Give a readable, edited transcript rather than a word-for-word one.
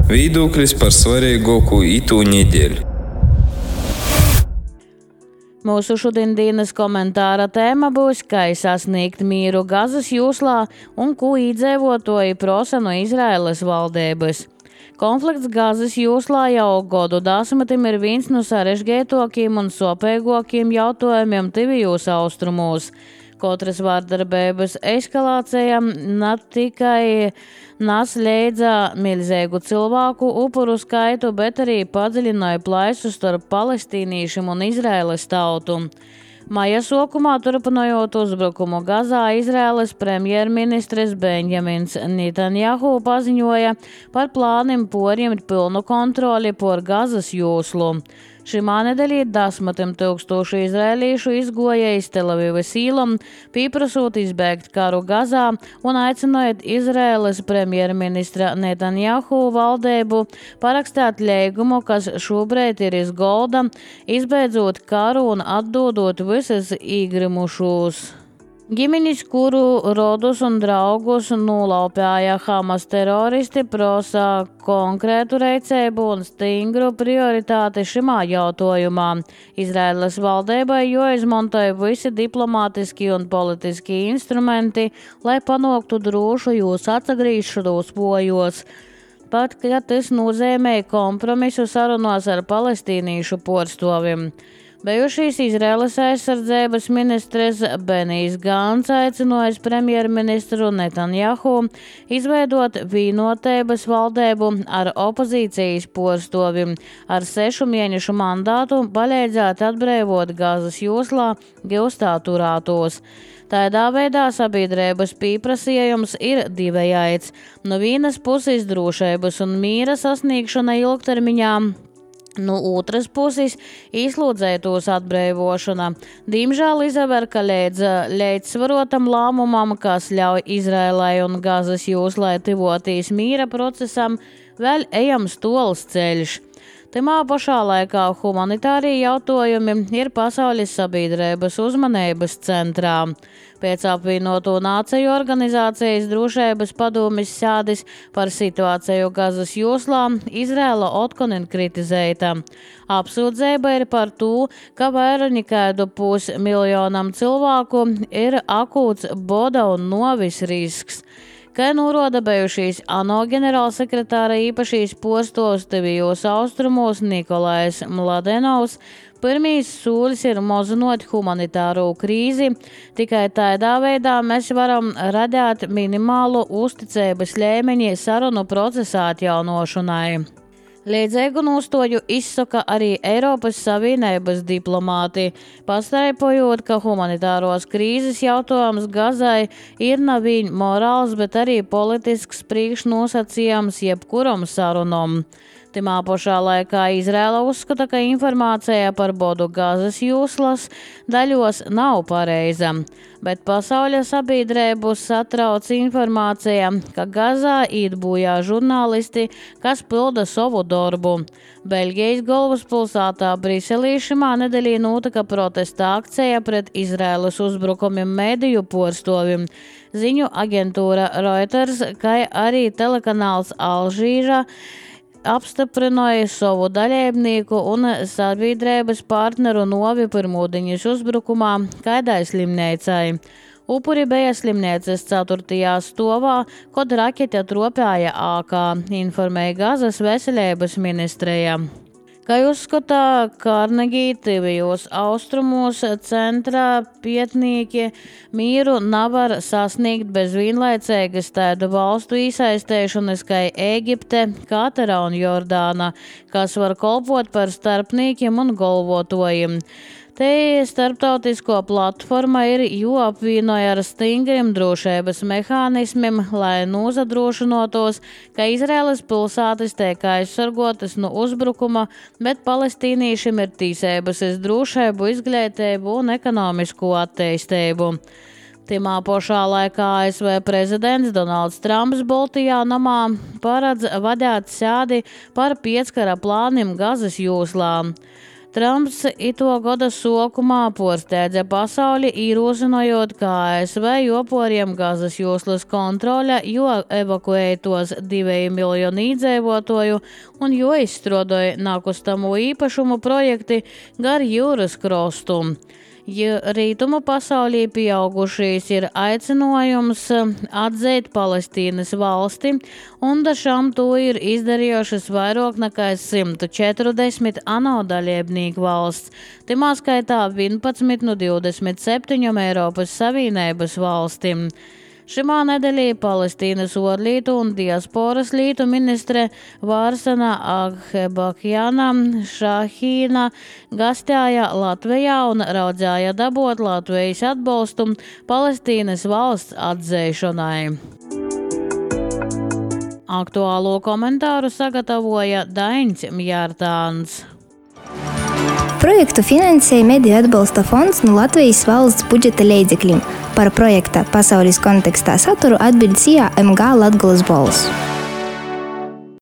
Viedoklis par svarīgāko itū nedēļu. Mūsu šodienas komentāra tēma būs, kā sasniegt mīru Gazas joslā un ko iedzīvotāji prasa no Izraēlas valdības. Konflikts Gazas joslā jau gadu desmitim ir viens no sarežģītākajiem un sopīgākajiem jautājumiem tuvajos austrumos. Katras vardarbības eskalācija ne tikai nes līdzi milzīgu cilvēku upuru skaitu, bet arī padziļināja plaisu starp palestīniešiem un Izraēlas tautu. Maija sākumā, turpinājot uzbrukumu Gazā, Izraēlas premjerministrs Benjamins Netanjahu paziņoja par plāniem poriemt pilnu kontroli pār Gazas joslu. Šimā nedēļā 10 000 izraēliešu izgoja iz Telavivas īlām, pieprasot izbēgt karu Gazā un aicinot Izraēlas premjerministra Netanjahu valdību parakstīt līgumu, kas šobrīd ir iz golda, izbeidzot karu un atdodot visas īgrimušos. Ģimeņus, kuru rodus un draugus nolaupīja Hamas teroristi, prasa konkrētu rīcību un stingru prioritāti šimā jautājumā. Izraēlas valdībai jāizmantoja visi diplomātiski un politiski instrumenti, lai panāktu drošu jūs atgriešanos mājās. Pat, ja tas nozīmē kompromisu sarunās ar palestīniešu pārstāvjiem. Bijušais Izraēlas aizsardzības ministrs Benijs Gants aicinājis premjerministru Netanjahu izveidot vienotības valdību ar opozīcijas pārstāvjiem ar 6 mēnešu mandātu palīdzēt atbrīvot Gazas joslā gūstā turētos. Tādā veidā sabiedrības pieprasījums ir divējāds. No vienas puses drošības un miera sasniegšana ilgtermiņā, no otras puses izlūdzētos atbrīvošana. Diemžēl izver, ka līdzsvarotam lēmumam, kas ļauj Izraēlai un Gazas joslai tuvoties mīra procesam, vēl ejams tols ceļš. Timā pašā laikā humanitārie jautājumi ir pasaules sabiedrības uzmanības centrā. Pēc apvienoto nāciju organizācijas drošības padomes sēdes par situāciju Gazas joslā Izraēla otkon ir kritizēta. Apsūdzība ir par to, ka vairāk nekā 500 miljonam cilvēku ir akūts boda un novis risks. Kā norāda bijušais ANO ģenerālsekretāra īpašais postos tuvajos austrumos Nikolais Mladenovs, pirmīs solis ir mazinot humanitāro krīzi, tikai tādā veidā mēs varam radīt minimālu uzticības līmeni sarunu procesā atjaunošanai. Līdzīgu nostāju izsaka arī Eiropas Savienības diplomāti, paskaidrojot, ka humanitāros krīzes jautājums Gazai ir nevien morāls, bet arī politisks priekšnosacījums jebkuram sarunam. Timā pašā laikā Izraēla uzskata, ka informācija par bodu Gazas joslas daļos nav pareiza, bet pasaules sabiedrību satrauc informācija, ka Gazā iet bojā žurnālisti, kas pilda savu darbu. Beļģijas galvaspilsētā Briselī šimā nedēļā notika protesta akcija pret Izraēlas uzbrukumiem mediju pārstāvjiem. Ziņu aģentūra Reuters, kā arī telekanāls Alžīra apstiprināja savu dalībnieku un sabiedrības partneru novi pirmūdiņas uzbrukumā kaidai slimnīcai. Upuri bija slimnīcas 4. stāvā, kad rakete tropēja ākā, informēja Gazas veselības ministrija. Kā uzskata Karnegī tuvajos austrumos centra pētnieki, mīru nevar sasniegt bez vienlaicīgas tādu valstu iesaistēšanas kā Ēģipte, Katara un Jordāna, kas var kalpot par starpniekiem un galvotājiem. Te starptautisko platforma ir jāapvienoja ar stingriem drošības mehānismiem, lai nodrošinātos, ka Izraēlas pilsētas tiek aizsargotas no uzbrukuma, bet palestīniešiem ir tiesības uz drošību, izglītību un ekonomisko attīstību. Timā pašā laikā ASV prezidents Donalds Trumps Baltijā namā paredz vadīt sēdi par pieckara plāniem Gazas joslā. Trumps ito gada sokumā porsteidza pasauli, īrosinojot, ka ASV joporiem Gazas joslas kontrole, jo evakuētos 2 miljonu iedzīvotoju un jo izstrādāja nakustamo īpašumu projekti gar jūras krostu. Rītumu pasaulī pieaugušīs ir aicinājums atzīt Palestīnas valsti, un dažām to ir izdarījušas vairāk nekā 140 ANO dalībnieku valsts, timā skaitā 11 no 27 Eiropas Savienības valstīm. Šimā nedēļā Palestīnas ārlietu un diasporas lietu ministre Vārsana Aghebakjana Šahīna gastēja Latvijā un raudzēja dabūt Latvijas atbalstu Palestīnas valsts atzīšanai. Aktuālo komentāru sagatavoja Dains Mjārtāns. Projektu finansēja Mediju atbalsta fonds no Latvijas valsts budžeta līdzekļiem. Par projekta pasaules kontekstā saturu atbild MG Latgoles balss.